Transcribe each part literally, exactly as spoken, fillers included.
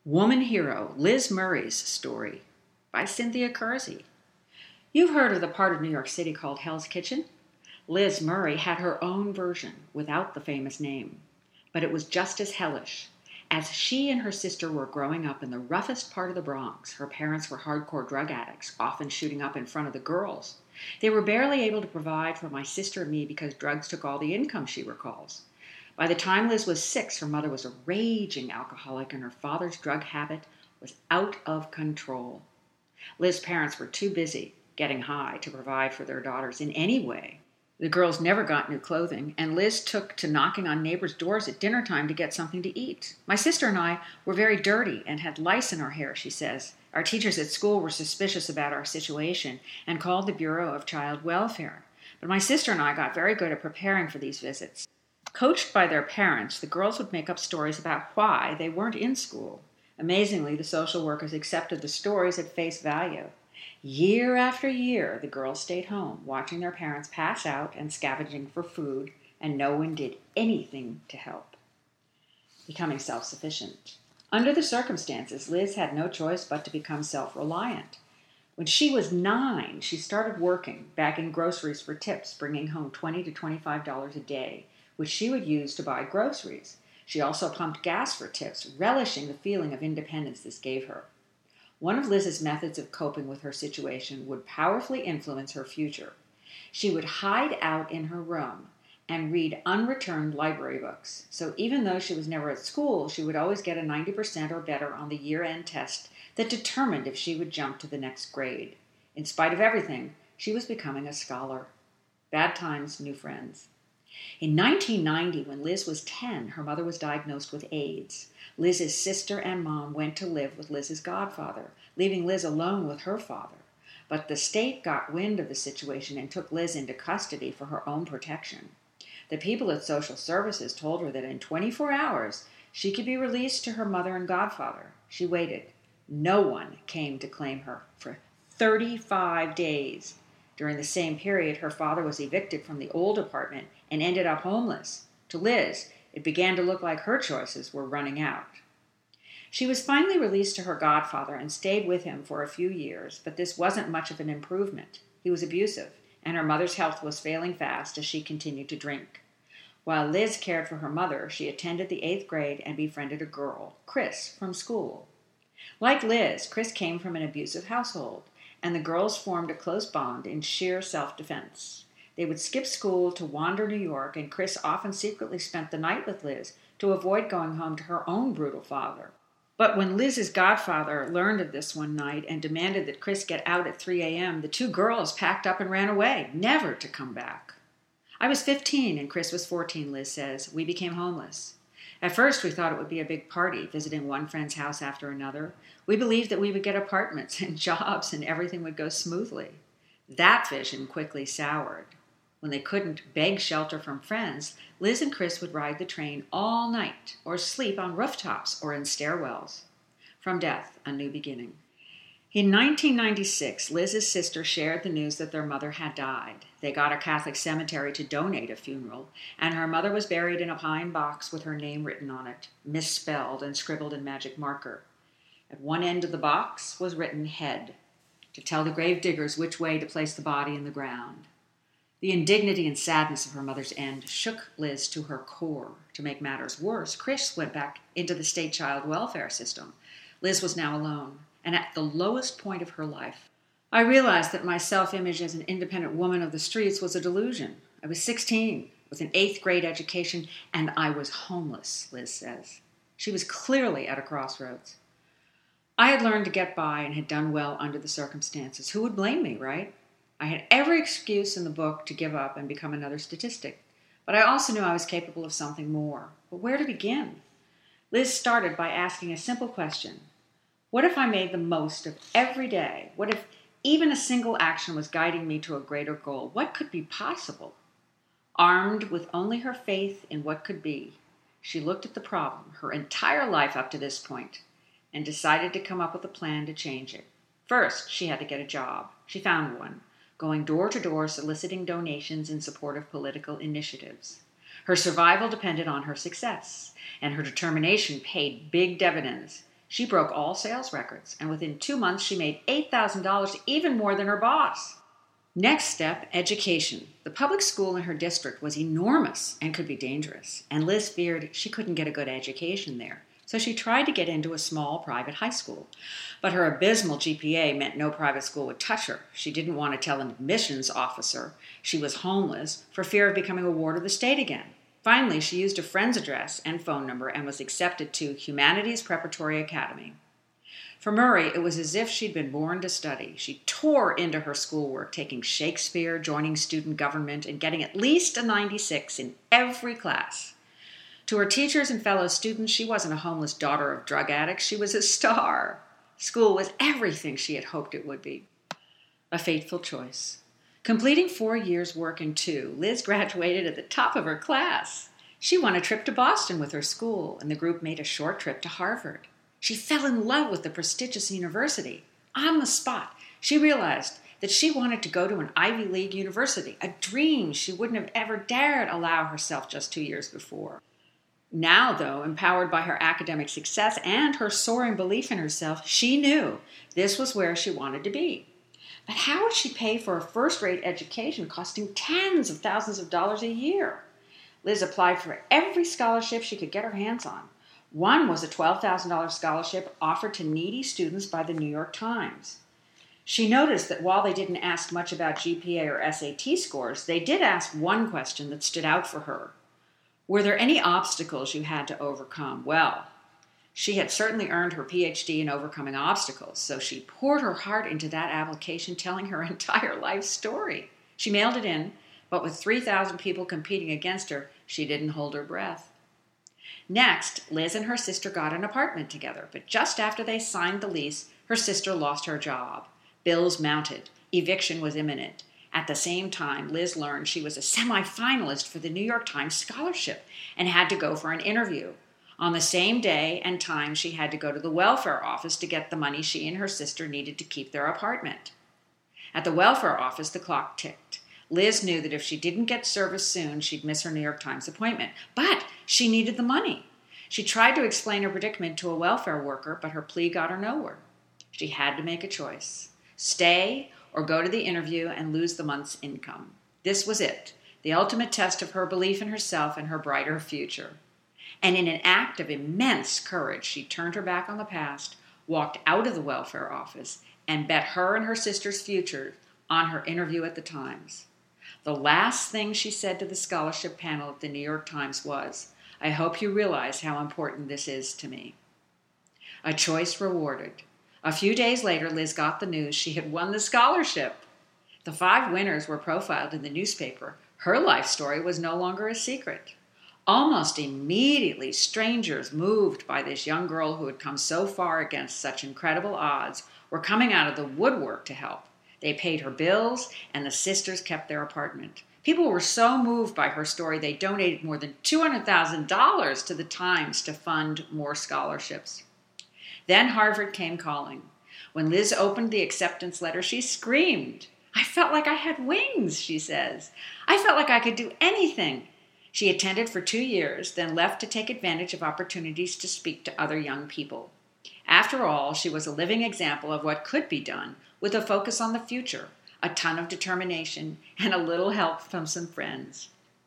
Woman Hero, Liz Murray's story by Cynthia Kersey. You've heard of the part of New York City called Hell's Kitchen? Liz Murray had her own version without the famous name, but it was just as hellish. As she and her sister were growing up in the roughest part of the Bronx, her parents were hardcore drug addicts, often shooting up in front of the girls. They were barely able to provide for my sister and me because drugs took all the income, she recalls. By the time Liz was six, her mother was a raging alcoholic and her father's drug habit was out of control. Liz's parents were too busy getting high to provide for their daughters in any way. The girls never got new clothing, and Liz took to knocking on neighbors' doors at dinner time to get something to eat. My sister and I were very dirty and had lice in our hair, she says. Our teachers at school were suspicious about our situation and called the Bureau of Child Welfare. But my sister and I got very good at preparing for these visits. Coached by their parents, the girls would make up stories about why they weren't in school. Amazingly, the social workers accepted the stories at face value. Year after year, the girls stayed home, watching their parents pass out and scavenging for food, and no one did anything to help. Becoming self-sufficient. Under the circumstances, Liz had no choice but to become self-reliant. When she was nine, she started working, bagging groceries for tips, bringing home twenty to twenty-five dollars a day, which she would use to buy groceries. She also pumped gas for tips, relishing the feeling of independence this gave her. One of Liz's methods of coping with her situation would powerfully influence her future. She would hide out in her room and read unreturned library books. So even though she was never at school, she would always get a ninety percent or better on the year-end test that determined if she would jump to the next grade. In spite of everything, she was becoming a scholar. Bad times, new friends. In nineteen ninety, when Liz was ten, her mother was diagnosed with AIDS. Liz's sister and mom went to live with Liz's godfather, leaving Liz alone with her father. But the state got wind of the situation and took Liz into custody for her own protection. The people at social services told her that in twenty-four hours she could be released to her mother and godfather. She waited. No one came to claim her for thirty-five days. During the same period, her father was evicted from the old apartment and ended up homeless. To Liz, it began to look like her choices were running out. She was finally released to her godfather and stayed with him for a few years, but this wasn't much of an improvement. He was abusive, and her mother's health was failing fast as she continued to drink. While Liz cared for her mother, she attended the eighth grade and befriended a girl, Chris, from school. Like Liz, Chris came from an abusive household, and the girls formed a close bond in sheer self-defense. They would skip school to wander New York, and Chris often secretly spent the night with Liz to avoid going home to her own brutal father. But when Liz's godfather learned of this one night and demanded that Chris get out at three a.m., the two girls packed up and ran away, never to come back. I was fifteen and Chris was fourteen, Liz says. We became homeless. At first, we thought it would be a big party, visiting one friend's house after another. We believed that we would get apartments and jobs and everything would go smoothly. That vision quickly soured. When they couldn't beg shelter from friends, Liz and Chris would ride the train all night or sleep on rooftops or in stairwells. From death, a new beginning. In nineteen ninety-six, Liz's sister shared the news that their mother had died. They got a Catholic cemetery to donate a funeral, and her mother was buried in a pine box with her name written on it, misspelled and scribbled in magic marker. At one end of the box was written head, to tell the grave diggers which way to place the body in the ground. The indignity and sadness of her mother's end shook Liz to her core. To make matters worse, Chris went back into the state child welfare system. Liz was now alone, and at the lowest point of her life. I realized that my self-image as an independent woman of the streets was a delusion. I was sixteen, with an eighth grade education, and I was homeless, Liz says. She was clearly at a crossroads. I had learned to get by and had done well under the circumstances. Who would blame me, right? I had every excuse in the book to give up and become another statistic. But I also knew I was capable of something more. But where to begin? Liz started by asking a simple question. What if I made the most of every day? What if even a single action was guiding me to a greater goal? What could be possible? Armed with only her faith in what could be, she looked at the problem, her entire life up to this point, and decided to come up with a plan to change it. First, she had to get a job. She found one, going door to door soliciting donations in support of political initiatives. Her survival depended on her success, and her determination paid big dividends. She broke all sales records, and within two months she made eight thousand dollars, even more than her boss. Next step, education. The public school in her district was enormous and could be dangerous, and Liz feared she couldn't get a good education there. So she tried to get into a small private high school. But her abysmal G P A meant no private school would touch her. She didn't want to tell an admissions officer she was homeless for fear of becoming a ward of the state again. Finally, she used a friend's address and phone number and was accepted to Humanities Preparatory Academy. For Murray, it was as if she'd been born to study. She tore into her schoolwork, taking Shakespeare, joining student government, and getting at least a ninety-six in every class. To her teachers and fellow students, she wasn't a homeless daughter of drug addicts. She was a star. School was everything she had hoped it would be. A fateful choice. Completing four years' work in two, Liz graduated at the top of her class. She won a trip to Boston with her school, and the group made a short trip to Harvard. She fell in love with the prestigious university. On the spot, she realized that she wanted to go to an Ivy League university, a dream she wouldn't have ever dared allow herself just two years before. Now, though, empowered by her academic success and her soaring belief in herself, she knew this was where she wanted to be. But how would she pay for a first-rate education costing tens of thousands of dollars a year? Liz applied for every scholarship she could get her hands on. One was a twelve thousand dollars scholarship offered to needy students by the New York Times. She noticed that while they didn't ask much about G P A or S A T scores, they did ask one question that stood out for her. Were there any obstacles you had to overcome? Well, she had certainly earned her P H D in overcoming obstacles, so she poured her heart into that application, telling her entire life story. She mailed it in, but with three thousand people competing against her, she didn't hold her breath. Next, Liz and her sister got an apartment together, but just after they signed the lease, her sister lost her job. Bills mounted. Eviction was imminent. At the same time, Liz learned she was a semi-finalist for the New York Times scholarship and had to go for an interview. On the same day and time, she had to go to the welfare office to get the money she and her sister needed to keep their apartment. At the welfare office, the clock ticked. Liz knew that if she didn't get service soon, she'd miss her New York Times appointment. But she needed the money. She tried to explain her predicament to a welfare worker, but her plea got her nowhere. She had to make a choice. Stay or go to the interview and lose the month's income. This was it, the ultimate test of her belief in herself and her brighter future. And in an act of immense courage, she turned her back on the past, walked out of the welfare office, and bet her and her sister's future on her interview at the Times. The last thing she said to the scholarship panel at the New York Times was, "I hope you realize how important this is to me." A choice rewarded. A few days later, Liz got the news she had won the scholarship. The five winners were profiled in the newspaper. Her life story was no longer a secret. Almost immediately, strangers moved by this young girl who had come so far against such incredible odds were coming out of the woodwork to help. They paid her bills, and the sisters kept their apartment. People were so moved by her story, they donated more than two hundred thousand dollars to the Times to fund more scholarships. Then Harvard came calling. When Liz opened the acceptance letter, she screamed. "I felt like I had wings," she says. "I felt like I could do anything." She attended for two years, then left to take advantage of opportunities to speak to other young people. After all, she was a living example of what could be done with a focus on the future, a ton of determination, and a little help from some friends.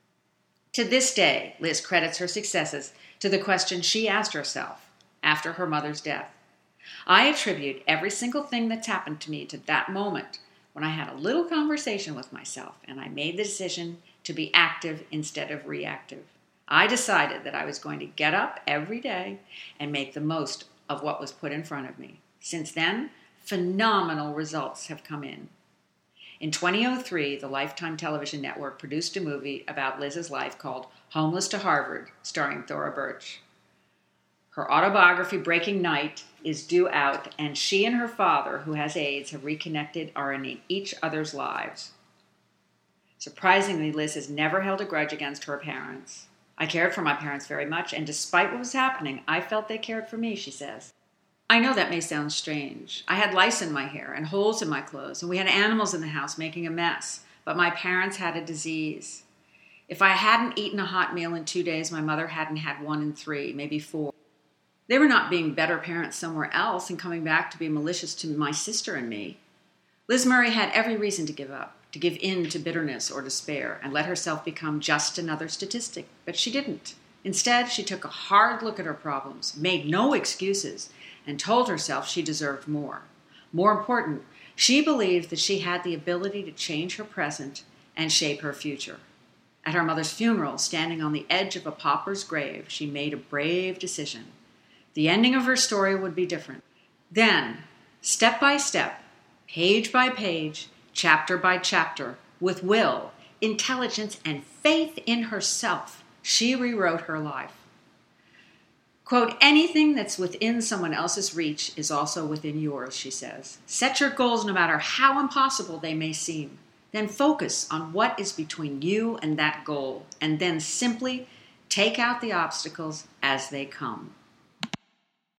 To this day, Liz credits her successes to the question she asked herself after her mother's death. I attribute every single thing that's happened to me to that moment when I had a little conversation with myself and I made the decision to be active instead of reactive. I decided that I was going to get up every day and make the most of what was put in front of me. Since then, phenomenal results have come in. In two thousand three, the Lifetime Television Network produced a movie about Liz's life called Homeless to Harvard, starring Thora Birch. Her autobiography, Breaking Night, is due out, and she and her father, who has AIDS, have reconnected, are in each other's lives. Surprisingly, Liz has never held a grudge against her parents. "I cared for my parents very much, and despite what was happening, I felt they cared for me," she says. I know that may sound strange. I had lice in my hair and holes in my clothes, and we had animals in the house making a mess, but my parents had a disease. If I hadn't eaten a hot meal in two days, my mother hadn't had one in three, maybe four. They were not being better parents somewhere else and coming back to be malicious to my sister and me. Liz Murray had every reason to give up, to give in to bitterness or despair, and let herself become just another statistic. But she didn't. Instead, she took a hard look at her problems, made no excuses, and told herself she deserved more. More important, she believed that she had the ability to change her present and shape her future. At her mother's funeral, standing on the edge of a pauper's grave, she made a brave decision. The ending of her story would be different. Then, step by step, page by page, chapter by chapter, with will, intelligence, and faith in herself, she rewrote her life. Quote, anything that's within someone else's reach is also within yours, she says. Set your goals no matter how impossible they may seem. Then focus on what is between you and that goal, and then simply take out the obstacles as they come.